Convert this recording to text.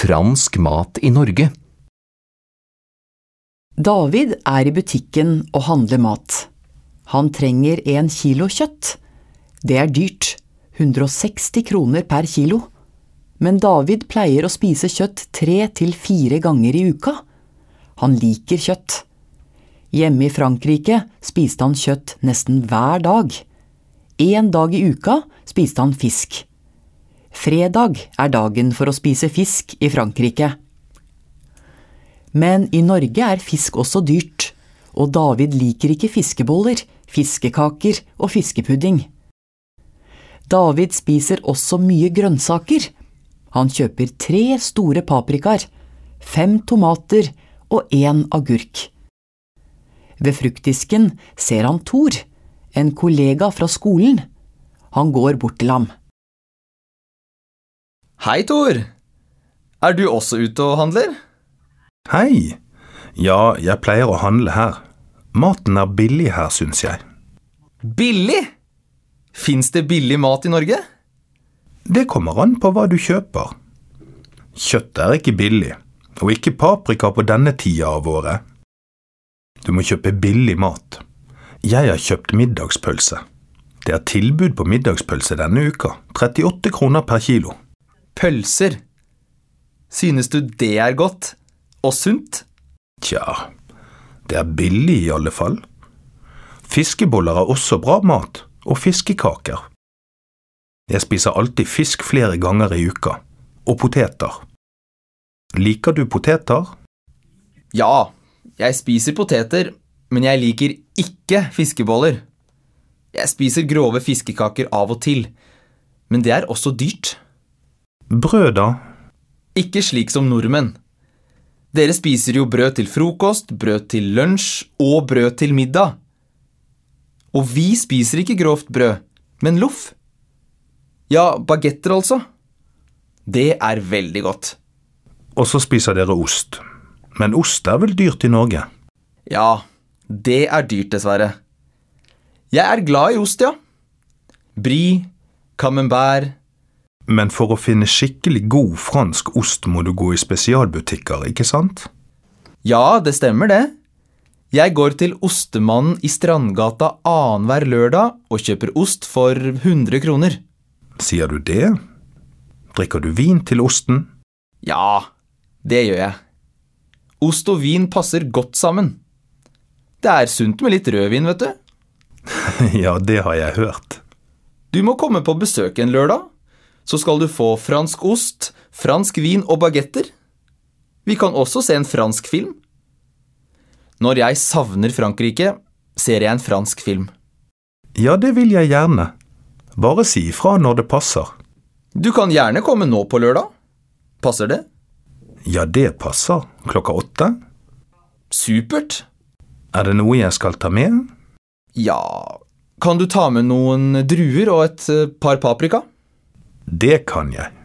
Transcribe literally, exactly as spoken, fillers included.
fransk mat i Norge? David er i butikken og handler mat. Han trenger en kilo kjøtt. Det er dyrt, hundre og seksti kroner per kilo. Men David pleier å spise kjøtt tre til fire ganger i uka. Han liker kjøtt. Hjemme i Frankrike spiste han kjøtt nesten hver dag. En dag i uka spiste han fisk. Fredag er dagen for å spise fisk i Frankrike. Men i Norge er fisk også dyrt, og David liker ikke fiskeboller, fiskekaker og fiskepudding. David spiser også mye grønnsaker. Han kjøper tre store paprikar, fem tomater og en agurk. Ved fruktdisken ser han Tor, en kollega fra skolen. Han går bort til ham. Hei, Tor! Er du også ute og handler? Hei! Ja, jeg pleier å handle her. Maten er billig her, synes jeg. Billig? Finns det billig mat i Norge? Det kommer an på hva du kjøper. Kjøtt er ikke billig, og ikke paprika på denne tida av året. Du må kjøpe billig mat. Jeg har kjøpt middagspølse. Det er tilbud på middagspølse denne uka, trettiåtte kroner per kilo. Pølser? Synes du det er godt? Og sunt? Tja, det er billig i alle fall. Fiskeboller er også bra mat, og fiskekaker. Jeg spiser alltid fisk flere ganger i uka, og poteter. Liker du poteter? Ja, jeg spiser poteter, men jeg liker ikke fiskeboller. Jeg spiser grove fiskekaker av og til, men det er også dyrt. Brød da? Ikke slik som nordmenn. Dere spiser jo brød til frokost, brød til lunsj og brød til middag. Og vi spiser ikke grovt brød, men loff. Ja, bagetter altså. Det er veldig godt. Og så spiser dere ost. Men ost er vel dyrt i Norge? Ja, det er dyrt dessverre. Jeg er glad i ost, ja. Brie, camembert. Men for å finne skikkelig god fransk ost må du gå i spesialbutikker, ikke sant? Ja, det stemmer det. Jeg går til ostemannen i Strandgata annenhver lørdag og kjøper ost for hundre kroner. Sier du det? Drikker du vin til osten? Ja, det gjør jeg. Ost og vin passer godt sammen. Det er sunt med litt rødvin, vet du. Ja, det har jeg hørt. Du må komme på besøk en lørdag, så skal du få fransk ost, fransk vin og bagetter. Vi kan også se en fransk film. Når jeg savner Frankrike, ser jeg en fransk film. Ja, det vil jeg gjerne. Bare si ifra når det passer. Du kan gjerne komme nå på lørdag. Passer det? Ja, det passer. Klokka åtte. Supert. Er det noe jeg skal ta med? Ja, kan du ta med noen druer og et par paprika? Det kan jeg.